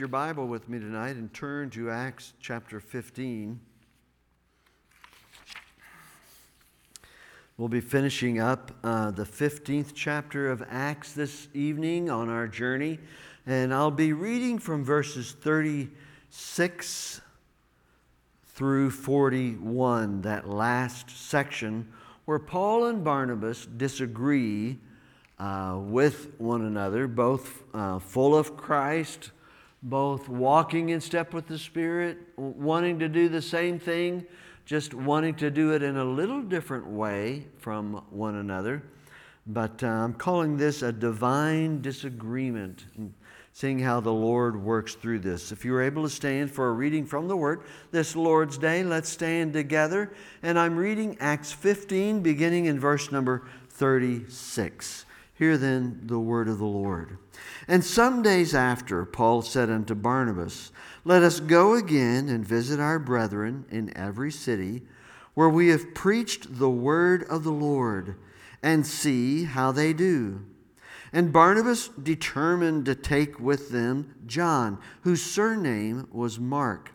Your Bible with me tonight and turn to Acts chapter 15. We'll be finishing up the 15th chapter of Acts this evening on our journey, and I'll be reading from verses 36 through 41, that last section where Paul and Barnabas disagree with one another, both full of Christ, both walking in step with the Spirit, wanting to do the same thing, just wanting to do it in a little different way from one another. But I'm calling this a divine disagreement, and seeing how the Lord works through this. If you were able to stand for a reading from the Word this Lord's Day, let's stand together. And I'm reading Acts 15, beginning in verse number 36. Hear then the word of the Lord. And some days after, Paul said unto Barnabas, Let us go again and visit our brethren in every city where we have preached the word of the Lord, and see how they do. And Barnabas determined to take with them John, whose surname was Mark.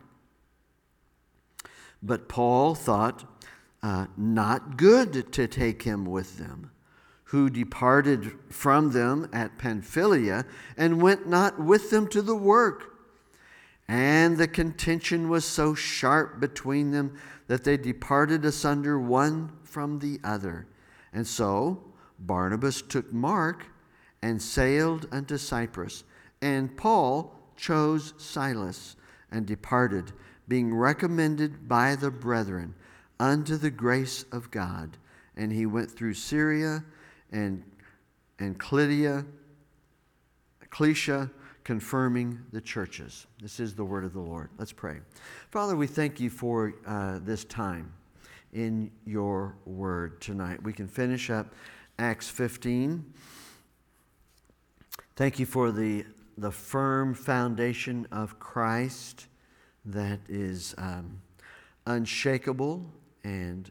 But Paul thought not good to take him with them, who departed from them at Pamphylia, and went not with them to the work. And the contention was so sharp between them that they departed asunder one from the other. And so Barnabas took Mark and sailed unto Cyprus, and Paul chose Silas and departed, being recommended by the brethren unto the grace of God. And he went through Syria and Cilicia, confirming the churches. This is the word of the Lord. Let's pray. Father, we thank you for this time in your word tonight. We can finish up Acts 15. Thank you for the firm foundation of Christ that is unshakable and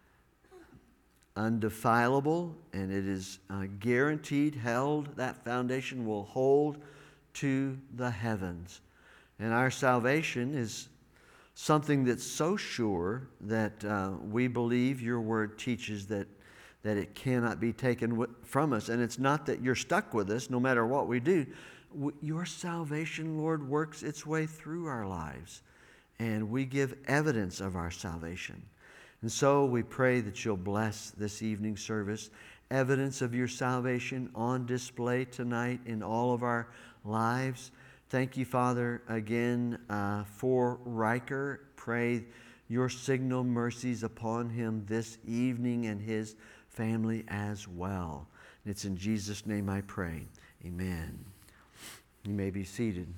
undefilable, and it is guaranteed, held. That foundation will hold to the heavens. And our salvation is something that's so sure that we believe your word teaches that it cannot be taken from us. And it's not that you're stuck with us no matter what we do. Your salvation, Lord, works its way through our lives, and we give evidence of our salvation. And so we pray that you'll bless this evening service, evidence of your salvation on display tonight in all of our lives. Thank you, Father, again for Riker. Pray your signal mercies upon him this evening and his family as well. And it's in Jesus' name I pray. Amen. You may be seated.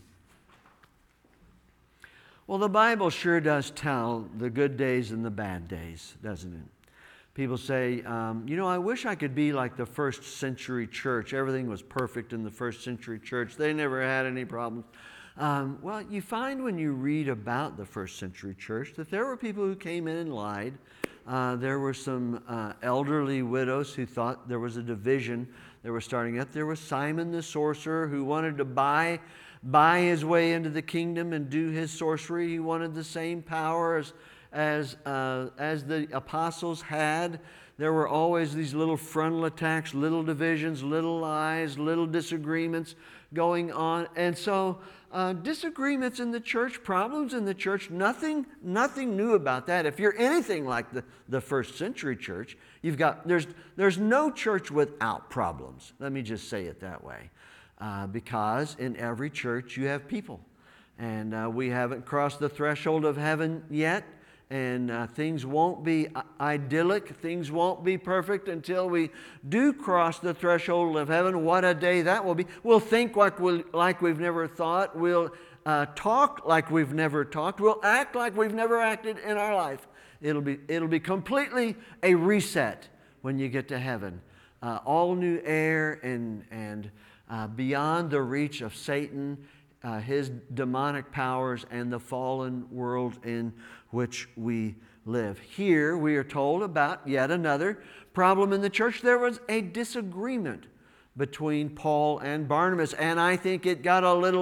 Well, the Bible sure does tell the good days and the bad days, doesn't it? People say, I wish I could be like the first century church. Everything was perfect in the first century church. They never had any problems. Well, you find when you read about the first century church that there were people who came in and lied. There were some elderly widows who thought there was a division that was starting up. There was Simon the sorcerer who wanted to buy his way into the kingdom and do his sorcery. He wanted the same power as the apostles had. There were always these little frontal attacks, little divisions, little lies, little disagreements going on. And so disagreements in the church, problems in the church, nothing new about that. If you're anything like the first century church, there's no church without problems. Let me just say it that way. Because in every church you have people. And we haven't crossed the threshold of heaven yet. And things won't be idyllic. Things won't be perfect until we do cross the threshold of heaven. What a day that will be. We'll think like we've never thought. We'll talk like we've never talked. We'll act like we've never acted in our life. It'll be completely a reset when you get to heaven. All new air and beyond the reach of Satan, his demonic powers, and the fallen world in which we live. Here we are told about yet another problem in the church. There was a disagreement between Paul and Barnabas, and I think it got a little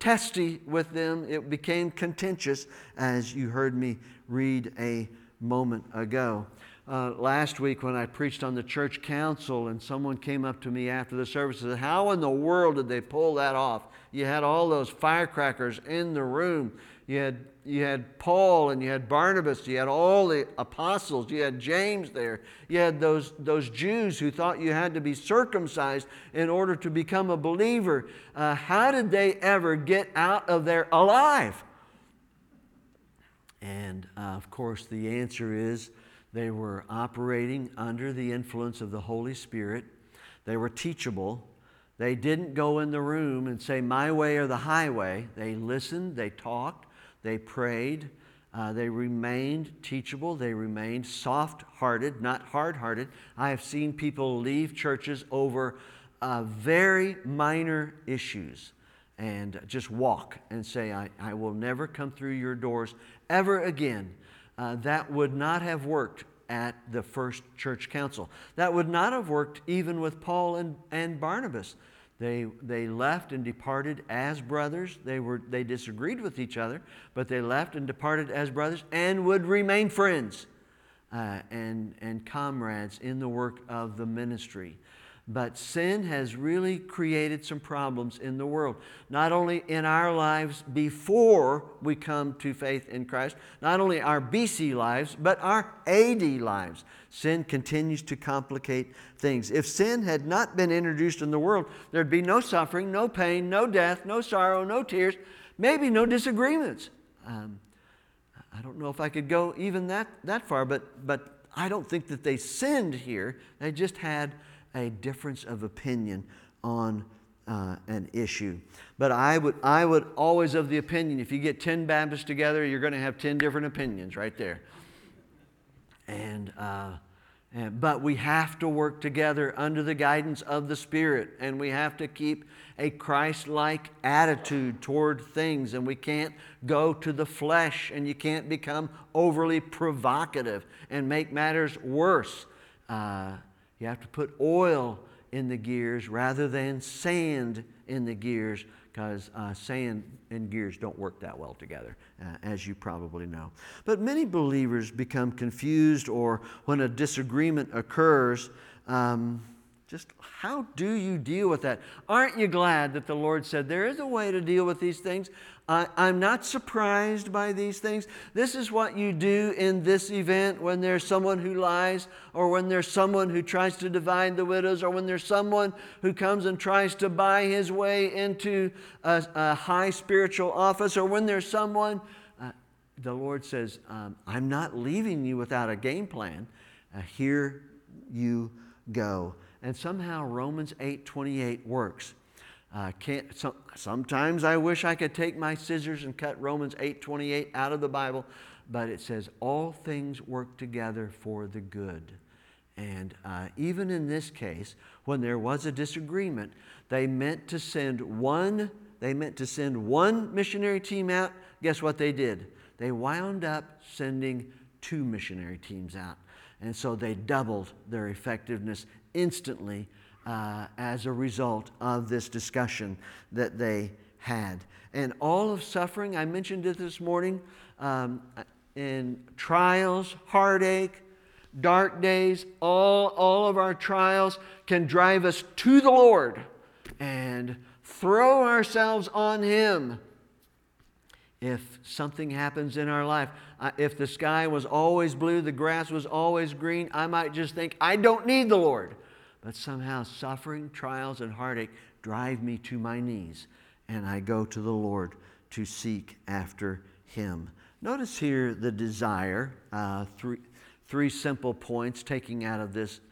testy with them. It became contentious, as you heard me read a moment ago. Last week when I preached on the church council, and someone came up to me after the service and said, how in the world did they pull that off? You had all those firecrackers in the room. You had Paul and you had Barnabas. You had all the apostles. You had James there. You had those Jews who thought you had to be circumcised in order to become a believer. How did they ever get out of there alive? And of course, the answer is they were operating under the influence of the Holy Spirit. They were teachable. They didn't go in the room and say, my way or the highway. They listened, they talked, they prayed, they remained teachable, they remained soft-hearted, not hard-hearted. I have seen people leave churches over very minor issues and just walk and say, I will never come through your doors ever again. That would not have worked at the first church council. That would not have worked even with Paul and Barnabas. They left and departed as brothers. They disagreed with each other, but they left and departed as brothers and would remain friends and comrades in the work of the ministry. But sin has really created some problems in the world. Not only in our lives before we come to faith in Christ, not only our BC lives, but our AD lives. Sin continues to complicate things. If sin had not been introduced in the world, there'd be no suffering, no pain, no death, no sorrow, no tears, maybe no disagreements. I don't know if I could go even that far, but I don't think that they sinned here. They just had a difference of opinion on an issue. But I would always of the opinion, if you get 10 Baptists together, you're going to have 10 different opinions right there. But we have to work together under the guidance of the Spirit, and we have to keep a Christ-like attitude toward things, and we can't go to the flesh, and you can't become overly provocative and make matters worse. You have to put oil in the gears rather than sand in the gears, because sand and gears don't work that well together, as you probably know. But many believers become confused, or when a disagreement occurs, just how do you deal with that? Aren't you glad that the Lord said there is a way to deal with these things? I'm not surprised by these things. This is what you do in this event when there's someone who lies, or when there's someone who tries to divide the widows, or when there's someone who comes and tries to buy his way into a high spiritual office, or when there's someone, the Lord says, I'm not leaving you without a game plan. Here you go. And somehow Romans 8:28 works. Sometimes I wish I could take my scissors and cut Romans 8:28 out of the Bible, but it says all things work together for the good. And even in this case, when there was a disagreement, they meant to send one missionary team out. Guess what they did? They wound up sending 2 missionary teams out. And so they doubled their effectiveness instantly as a result of this discussion that they had. And all of suffering, I mentioned it this morning, in trials, heartache, dark days, all of our trials can drive us to the Lord and throw ourselves on Him. If something happens in our life, if the sky was always blue, the grass was always green, I might just think, I don't need the Lord. But somehow suffering, trials, and heartache drive me to my knees, and I go to the Lord to seek after Him. Notice here the desire, three simple points taken out of this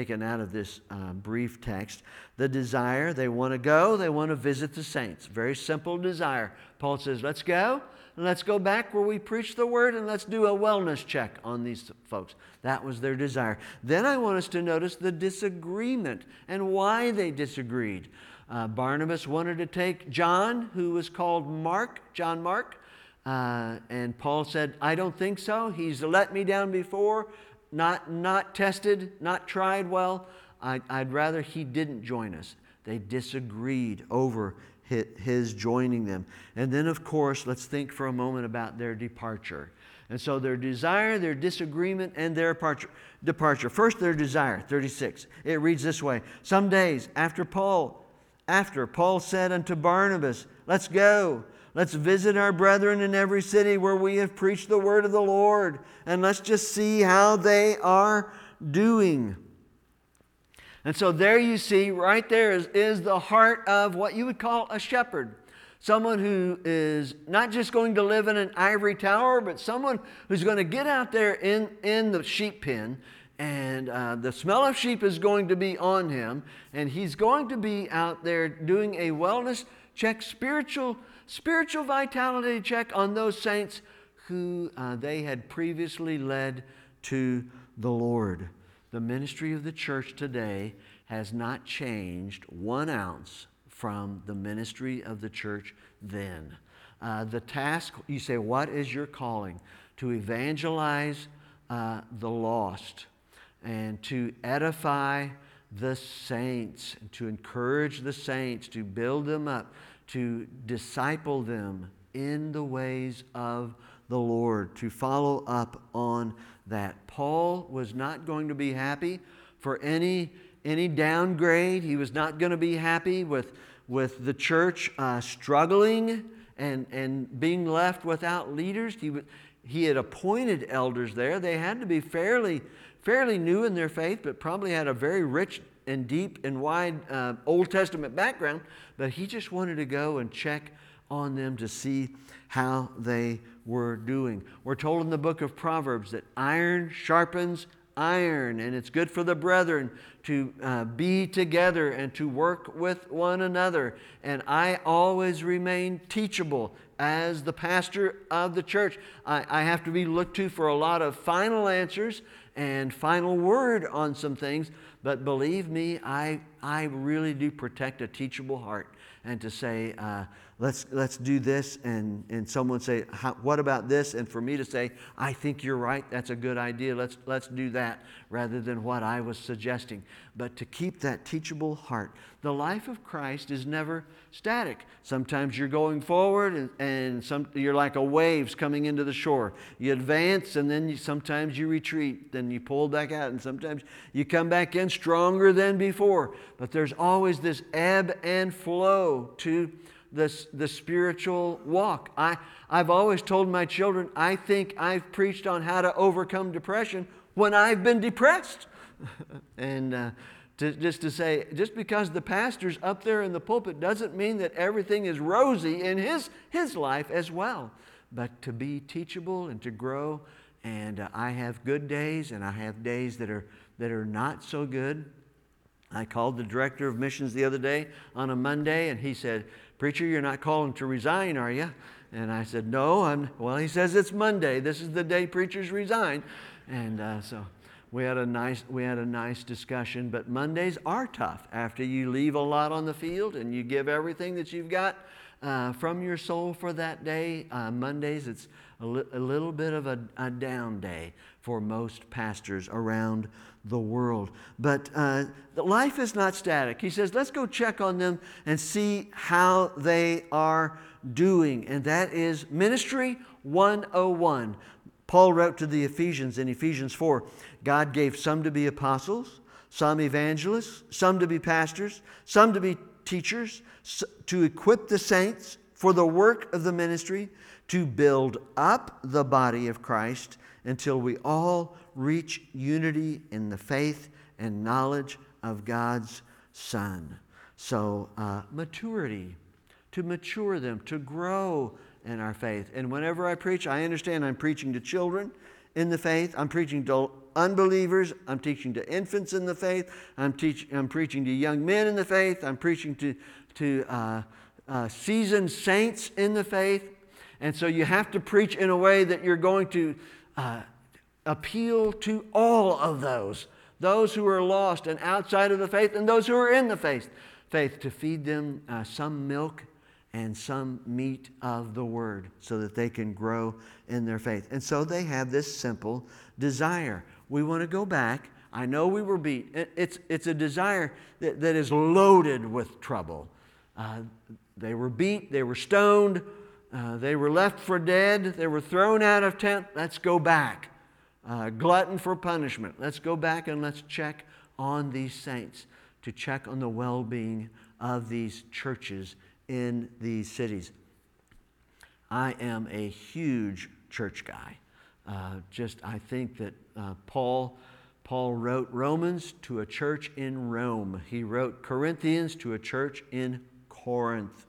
brief text. The desire, they want to go, they want to visit the saints. Very simple desire. Paul says, let's go, and let's go back where we preach the word, and let's do a wellness check on these folks. That was their desire. Then I want us to notice the disagreement and why they disagreed. Barnabas wanted to take John, who was called John Mark, and Paul said, I don't think so. He's let me down before. Not tested, not tried well. I'd rather he didn't join us. They disagreed over his joining them. And then, of course, let's think for a moment about their departure. And so their desire, their disagreement, and their departure. First, their desire, 36. It reads this way. Some days after Paul said unto Barnabas, let's go. Let's visit our brethren in every city where we have preached the word of the Lord. And let's just see how they are doing. And so there you see, right there is the heart of what you would call a shepherd. Someone who is not just going to live in an ivory tower, but someone who's going to get out there in the sheep pen, and the smell of sheep is going to be on him, and he's going to be out there doing a wellness check, spiritual vitality check on those saints who they had previously led to the Lord. The ministry of the church today has not changed 1 ounce from the ministry of the church then. The task, you say, what is your calling? To evangelize the lost and to edify the saints, to encourage the saints, to build them up, to disciple them in the ways of the Lord, to follow up on that. Paul was not going to be happy for any downgrade. He was not going to be happy with the church struggling and being left without leaders. He had appointed elders there. They had to be fairly new in their faith, but probably had a very rich and deep and wide Old Testament background. But he just wanted to go and check on them to see how they were doing. We're told in the book of Proverbs that iron sharpens iron, and it's good for the brethren to be together and to work with one another. And I always remain teachable as the pastor of the church. I have to be looked to for a lot of final answers and final word on some things, but believe me, I really do protect a teachable heart. And to say, let's do this, and someone say, what about this? And for me to say, I think you're right, that's a good idea, let's do that, rather than what I was suggesting. But to keep that teachable heart. The life of Christ is never static. Sometimes you're going forward, and you're like a waves coming into the shore. You advance, and then sometimes you retreat, then you pull back out, and sometimes you come back in stronger than before. But there's always this ebb and flow to the spiritual walk. I've always told my children, I think I've preached on how to overcome depression when I've been depressed. And just because the pastor's up there in the pulpit doesn't mean that everything is rosy in his life as well. But to be teachable and to grow, and I have good days and I have days that are not so good. I called the director of missions the other day on a Monday, and he said, "Preacher, you're not calling to resign, are you?" And I said, "No, well, he says it's Monday. This is the day preachers resign." And so we had a nice discussion. But Mondays are tough. After you leave a lot on the field and you give everything that you've got from your soul for that day, Mondays it's a little bit of a down day for most pastors around the world. But life is not static. He says, let's go check on them and see how they are doing. And that is Ministry 101. Paul wrote to the Ephesians in Ephesians 4, God gave some to be apostles, some evangelists, some to be pastors, some to be teachers, to equip the saints for the work of the ministry, to build up the body of Christ until we all reach unity in the faith and knowledge of God's Son. So maturity, to mature them, to grow in our faith. And whenever I preach, I understand I'm preaching to children in the faith. I'm preaching to unbelievers. I'm teaching to infants in the faith. I'm preaching to young men in the faith. I'm preaching to seasoned saints in the faith. And so you have to preach in a way that you're going to appeal to all of those who are lost and outside of the faith, and those who are in the faith, to feed them some milk and some meat of the Word so that they can grow in their faith. And so they have this simple desire. We want to go back. I know we were beat. It's a desire that is loaded with trouble. They were beat, they were stoned, they were left for dead, they were thrown out of tent. Let's go back. Glutton for punishment. Let's go back and let's check on these saints, to check on the well-being of these churches in these cities. I am a huge church guy. I think that Paul wrote Romans to a church in Rome. He wrote Corinthians to a church in Corinth.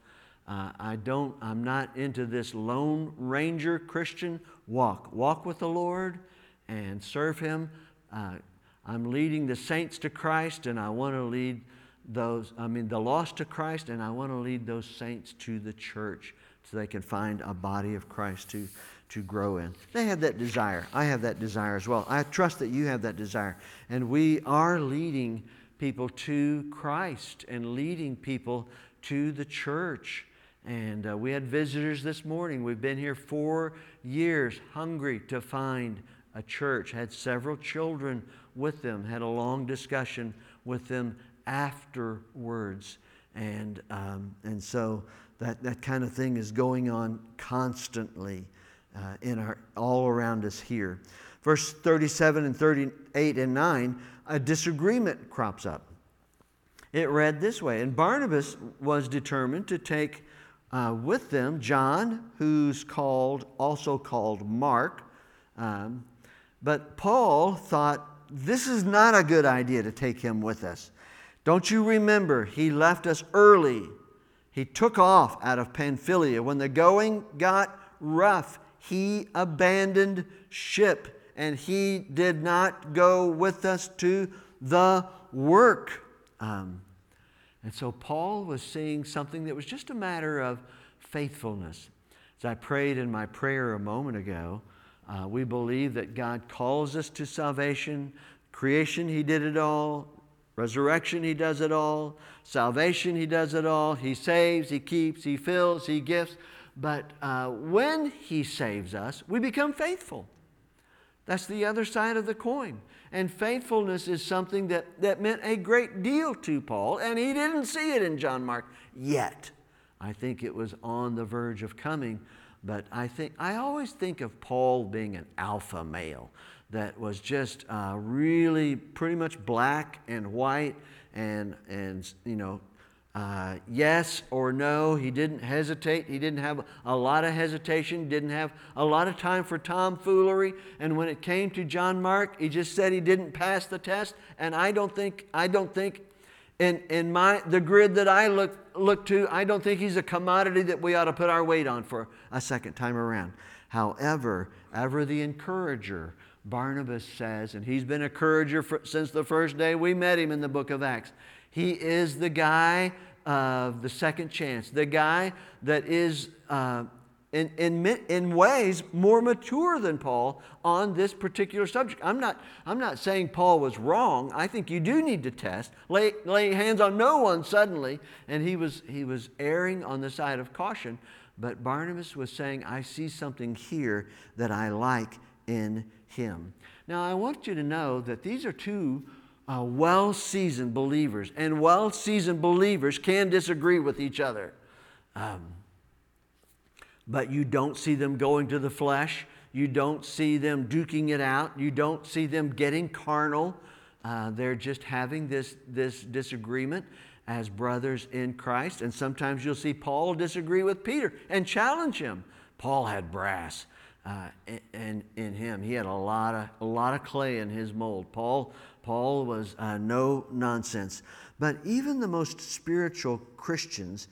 I'm not into this Lone Ranger Christian walk. Walk with the Lord and serve Him. I'm leading the saints to Christ, and I want to lead the lost to Christ, and I want to lead those saints to the church so they can find a body of Christ to grow in. They have that desire. I have that desire as well. I trust that you have that desire. And we are leading people to Christ and leading people to the church. And we had visitors this morning. We've been here 4 years, hungry to find a church. Had several children with them. Had a long discussion with them afterwards. And so that kind of thing is going on constantly all around us here. Verse 37 and 38 and 9, a disagreement crops up. It read this way: and Barnabas was determined to take with them John, who's also called Mark. But Paul thought, this is not a good idea to take him with us. Don't you remember, he left us early. He took off out of Pamphylia. When the going got rough, he abandoned ship, and he did not go with us to the work. And so Paul was seeing something that was just a matter of faithfulness. As I prayed in my prayer a moment ago, we believe that God calls us to salvation. Creation, He did it all. Resurrection, He does it all. Salvation, He does it all. He saves, He keeps, He fills, He gifts. But when He saves us, we become faithful. That's the other side of the coin. And faithfulness is something that meant a great deal to Paul, and he didn't see it in John Mark yet. I think it was on the verge of coming, but I always think of Paul being an alpha male that was just really pretty much black and white and yes or no. He didn't hesitate. He didn't have a lot of hesitation. Didn't have a lot of time for tomfoolery. And when it came to John Mark, he just said he didn't pass the test. And I don't think in the grid that I look to, I don't think he's a commodity that we ought to put our weight on for a second time around. However, ever the encourager, Barnabas says, and he's been an encourager since the first day we met him in the book of Acts. He is the guy of the second chance, the guy that is in ways more mature than Paul on this particular subject. I'm not saying Paul was wrong. I think you do need to test, lay hands on no one suddenly, and he was erring on the side of caution. But Barnabas was saying, I see something here that I like in him. Now I want you to know that these are two well-seasoned believers, and well-seasoned believers can disagree with each other. But you don't see them going to the flesh. You don't see them duking it out. You don't see them getting carnal. They're just having this disagreement as brothers in Christ. And sometimes you'll see Paul disagree with Peter and challenge him. Paul had brass in him. He had a lot of clay in his mold. Paul was no nonsense. But even the most spiritual Christians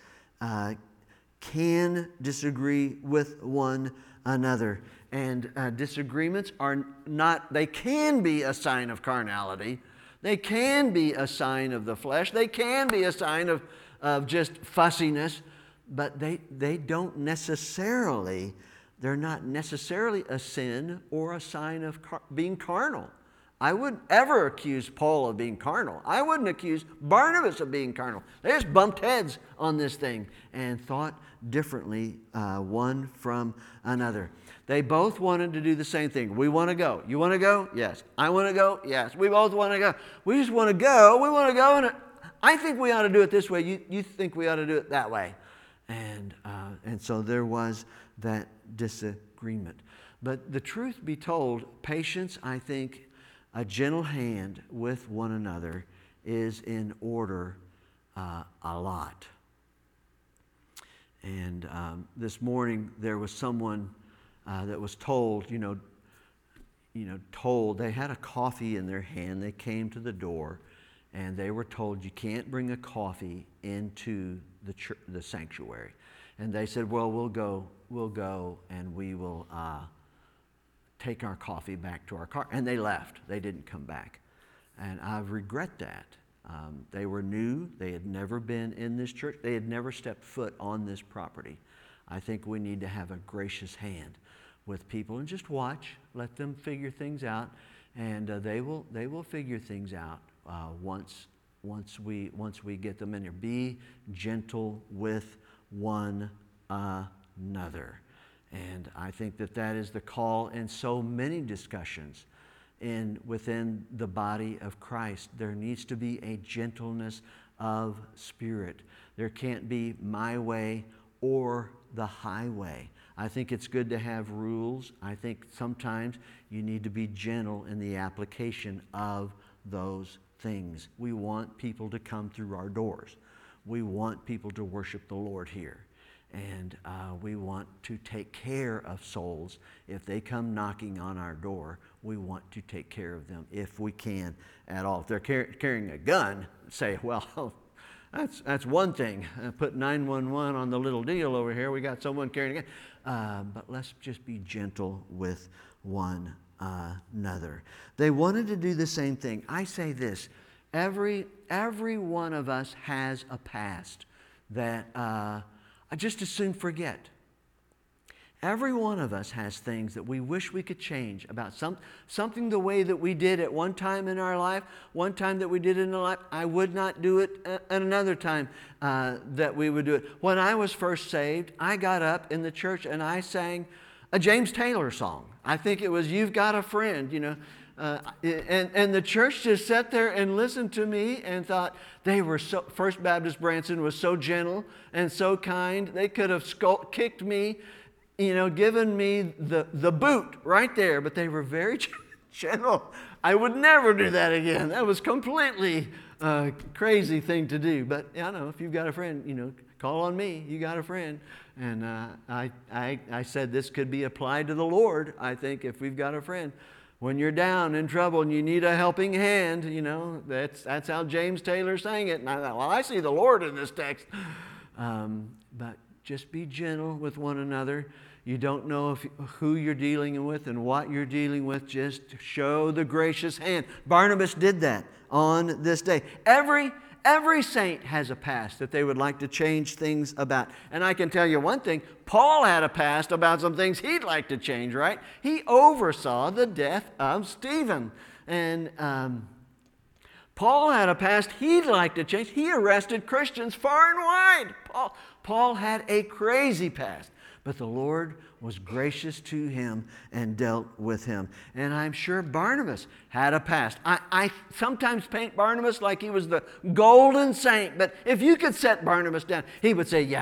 can disagree with one another. And disagreements they can be a sign of carnality. They can be a sign of the flesh. They can be a sign of just fussiness. But they're not necessarily a sin or a sign of being carnal. I wouldn't ever accuse Paul of being carnal. I wouldn't accuse Barnabas of being carnal. They just bumped heads on this thing and thought differently one from another. They both wanted to do the same thing. We want to go. You want to go? Yes. I want to go? Yes. We both want to go. We just want to go. We want to go. And I think we ought to do it this way. You think we ought to do it that way. And so there was that disagreement. But the truth be told, patience, I think, a gentle hand with one another is in order a lot. And this morning there was someone that was told, told they had a coffee in their hand. They came to the door, and they were told you can't bring a coffee into the sanctuary. And they said, well, we'll go, and we will take our coffee back to our car. And they left. They didn't come back. And I regret that. They were new. They had never been in this church. They had never stepped foot on this property. I think we need to have a gracious hand with people and just watch. Let them figure things out, and they will figure things out once we get them in here. Be gentle with one another. And I think that is the call in so many discussions within the body of Christ. There needs to be a gentleness of spirit. There can't be my way or the highway. I think it's good to have rules. I think sometimes you need to be gentle in the application of those things. We want people to come through our doors. We want people to worship the Lord here. And we want to take care of souls. If they come knocking on our door, we want to take care of them if we can at all. If they're carrying a gun, say, well, that's one thing. Put 911 on the little deal over here. We got someone carrying a gun. But let's just be gentle with one another. They wanted to do the same thing. I say this. Every one of us has a past that I just as soon forget. Every one of us has things that we wish we could change about something the way that we did at one time in our life, one time that we did in our life. I would not do it at another time that we would do it. When I was first saved, I got up in the church and I sang a James Taylor song. I think it was "You've Got a Friend," and the church just sat there and listened to me and thought they were First Baptist Branson was so gentle and so kind. They could have kicked me, given me the boot right there, but they were very gentle. I would never do that again. That was completely crazy thing to do. But if you've got a friend, call on me. You got a friend. And I said this could be applied to the Lord, I think, if we've got a friend. When you're down in trouble and you need a helping hand, that's how James Taylor sang it. And I thought, well, I see the Lord in this text. But just be gentle with one another. You don't know who you're dealing with and what you're dealing with. Just show the gracious hand. Barnabas did that on this day. Every saint has a past that they would like to change things about. And I can tell you one thing, Paul had a past about some things he'd like to change, right? He oversaw the death of Stephen. And Paul had a past he'd like to change. He arrested Christians far and wide. Paul had a crazy past. But the Lord was gracious to him and dealt with him. And I'm sure Barnabas had a past. I sometimes paint Barnabas like he was the golden saint. But if you could set Barnabas down, he would say,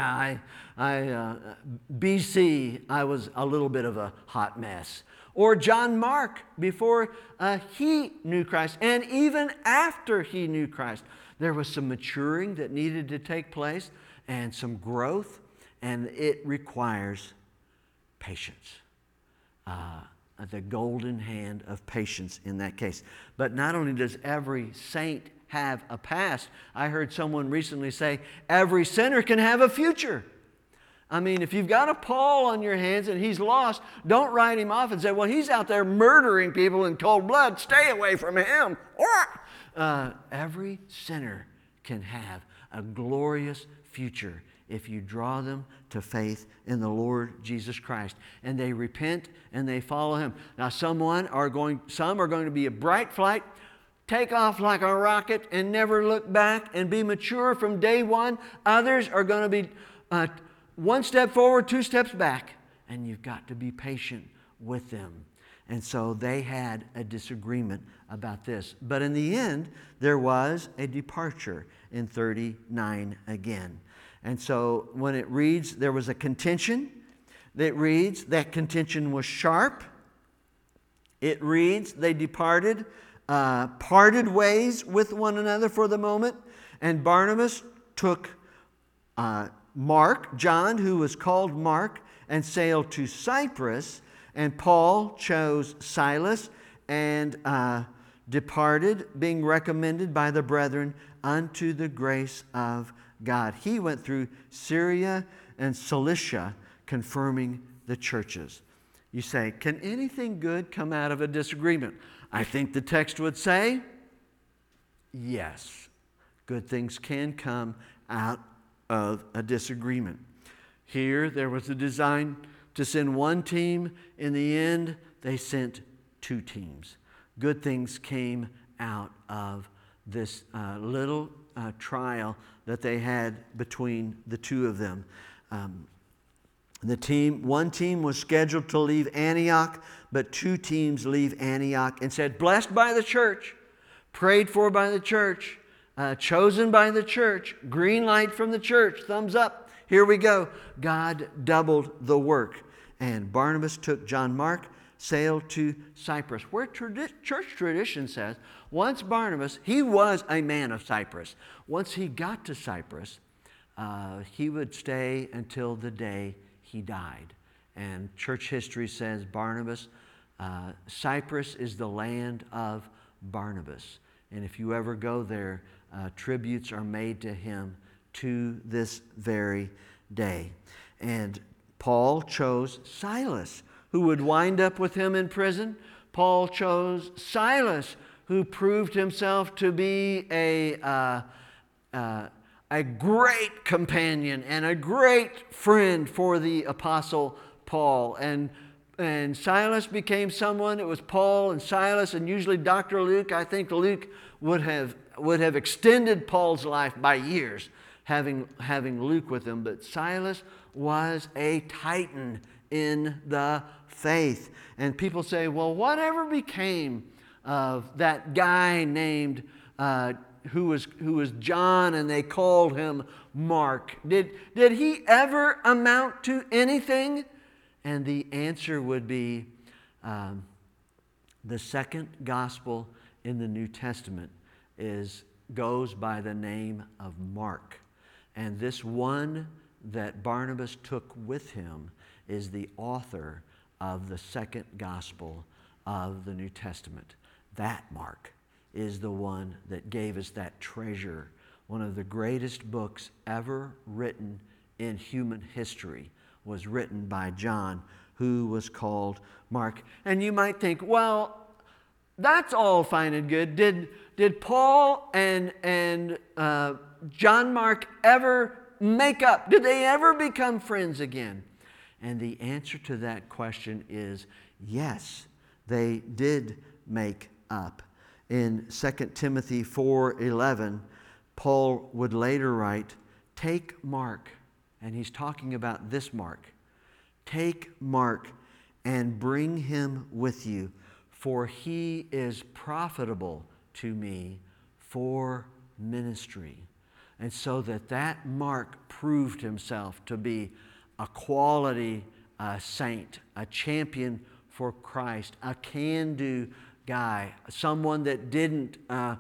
BC, I was a little bit of a hot mess. Or John Mark, before he knew Christ. And even after he knew Christ, there was some maturing that needed to take place and some growth. And it requires patience. The golden hand of patience in that case. But not only does every saint have a past, I heard someone recently say, every sinner can have a future. I mean, if you've got a Paul on your hands and he's lost, don't write him off and say, well, he's out there murdering people in cold blood. Stay away from him. Every sinner can have a glorious future if you draw them to faith in the Lord Jesus Christ. And they repent and they follow Him. Now some are going to be a bright flight, take off like a rocket and never look back and be mature from day one. Others are going to be one step forward, two steps back. And you've got to be patient with them. And so they had a disagreement about this. But in the end, there was a departure in 39 again. And so when it reads, there was a contention, it reads, that contention was sharp. It reads, they departed, parted ways with one another for the moment. And Barnabas took Mark, John, who was called Mark, and sailed to Cyprus. And Paul chose Silas and departed, being recommended by the brethren unto the grace of God. He went through Syria and Cilicia, confirming the churches. You say, can anything good come out of a disagreement? I think the text would say, yes. Good things can come out of a disagreement. Here, there was a design to send one team. In the end, they sent two teams. Good things came out of this little trial that they had between the two of them. One team was scheduled to leave Antioch, but two teams leave Antioch and said, blessed by the church, prayed for by the church, chosen by the church, green light from the church, thumbs up, here we go. God doubled the work. And Barnabas took John Mark, sailed to Cyprus, where church tradition says, once Barnabas, he was a man of Cyprus. Once he got to Cyprus, he would stay until the day he died. And church history says Barnabas, Cyprus is the land of Barnabas. And if you ever go there, tributes are made to him to this very day. And Paul chose Silas, who would wind up with him in prison. Paul chose Silas, who proved himself to be a great companion and a great friend for the Apostle Paul. And Silas became someone, it was Paul and Silas, and usually Dr. Luke. I think Luke would have extended Paul's life by years, having Luke with him. But Silas was a titan in the faith. And people say, well, whatever became of that guy named who was John, and they called him Mark? Did he ever amount to anything? And the answer would be the second gospel in the New Testament goes by the name of Mark. And this one that Barnabas took with him is the author of the second gospel of the New Testament. That Mark is the one that gave us that treasure, one of the greatest books ever written in human history was written by John, who was called Mark. And you might think, well, that's all fine and good. Did Paul and John Mark ever make up? Did they ever become friends again? And the answer to that question is yes, they did make up. In 2 Timothy 4:11, Paul would later write, take Mark, and he's talking about this Mark. Take Mark and bring him with you, for he is profitable to me for ministry. And so that Mark proved himself to be a quality saint, a champion for Christ, a can-do guy, someone that didn't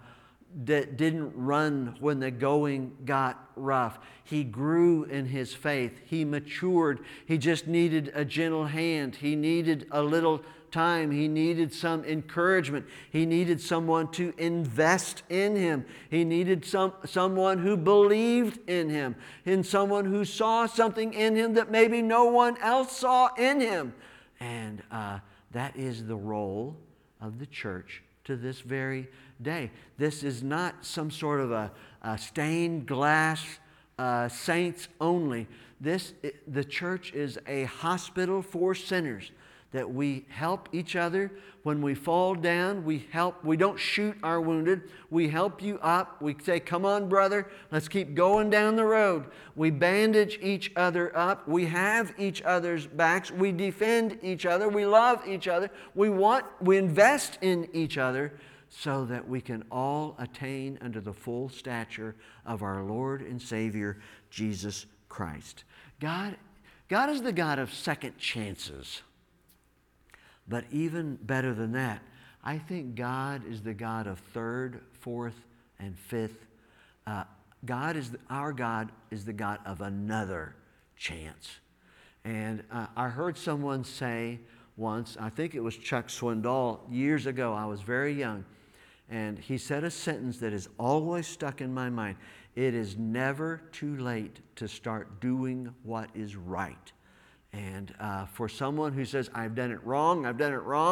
run when the going got rough. He grew in his faith. He matured. He just needed a gentle hand. He needed a little time. He needed some encouragement. He needed someone to invest in him. He needed someone who believed in him, and someone who saw something in him that maybe no one else saw in him. And that is the role of the church to this very day. This is not some sort of a stained glass saints only. The church is a hospital for sinners, that we help each other. When we fall down, we help. We don't shoot our wounded. We help you up. We say, come on, brother, let's keep going down the road. We bandage each other up. We have each other's backs. We defend each other. We love each other. We invest in each other so that we can all attain unto the full stature of our Lord and Savior, Jesus Christ. God is the God of second chances. But even better than that, I think God is the God of third, fourth, and fifth. Our God is the God of another chance. And I heard someone say once, I think it was Chuck Swindoll, years ago, I was very young, and he said a sentence that has always stuck in my mind. It is never too late to start doing what is right. And for someone who says, I've done it wrong, I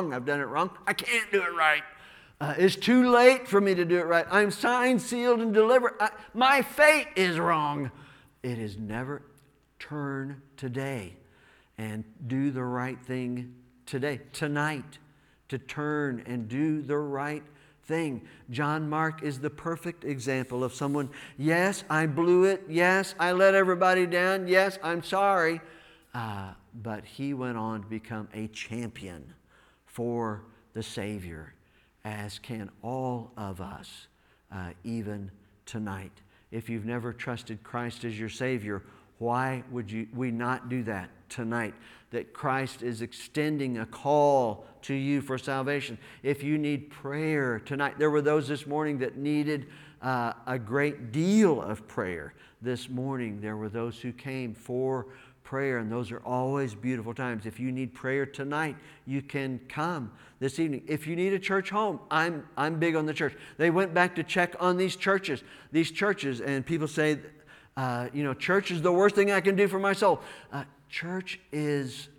can't do it right. It's too late for me to do it right. I'm signed, sealed, and delivered. My fate is wrong. It is never. Turn today and do the right thing today, tonight, to turn and do the right thing. John Mark is the perfect example of someone, yes, I blew it. Yes, I let everybody down. Yes, I'm sorry. But he went on to become a champion for the Savior, as can all of us, even tonight. If you've never trusted Christ as your Savior, why would we not do that tonight? That Christ is extending a call to you for salvation. If you need prayer tonight, there were those this morning that needed a great deal of prayer. This morning, there were those who came for prayer, and those are always beautiful times. If you need prayer tonight, you can come this evening. If you need a church home, I'm big on the church. They went back to check on these churches, and people say, church is the worst thing I can do for my soul. Church is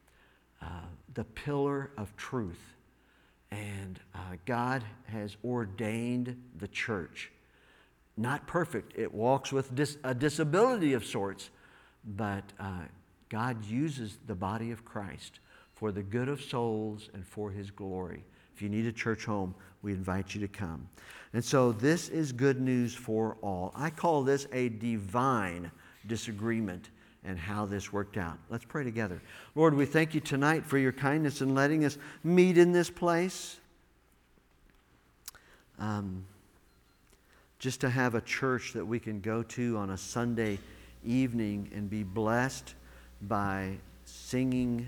the pillar of truth, and God has ordained the church. Not perfect. It walks with a disability of sorts, but God uses the body of Christ for the good of souls and for His glory. If you need a church home, we invite you to come. And so this is good news for all. I call this a divine disagreement and how this worked out. Let's pray together. Lord, we thank you tonight for your kindness in letting us meet in this place. Just to have a church that we can go to on a Sunday evening and be blessed by singing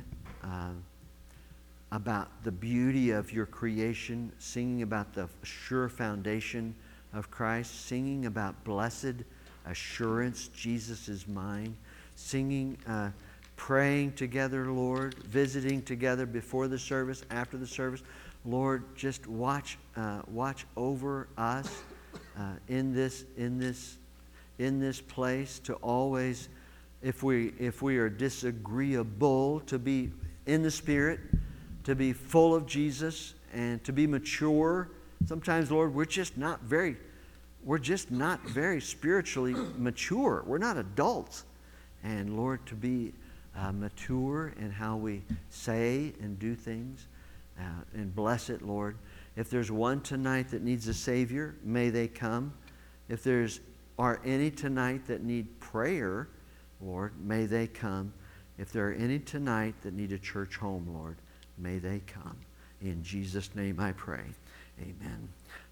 about the beauty of your creation, singing about the sure foundation of Christ, singing about blessed assurance, Jesus is mine, singing, praying together, Lord, visiting together before the service, after the service. Lord, just watch over us in this place, to always, if we are disagreeable, to be in the Spirit, to be full of Jesus, and to be mature. Sometimes, Lord, we're just not very spiritually mature. We're not adults. And Lord, to be mature in how we say and do things, and bless it, Lord. If there's one tonight that needs a Savior, may they come. If there's are any tonight that need prayer, Lord, may they come. If there are any tonight that need a church home, Lord, may they come. In Jesus' name I pray. Amen.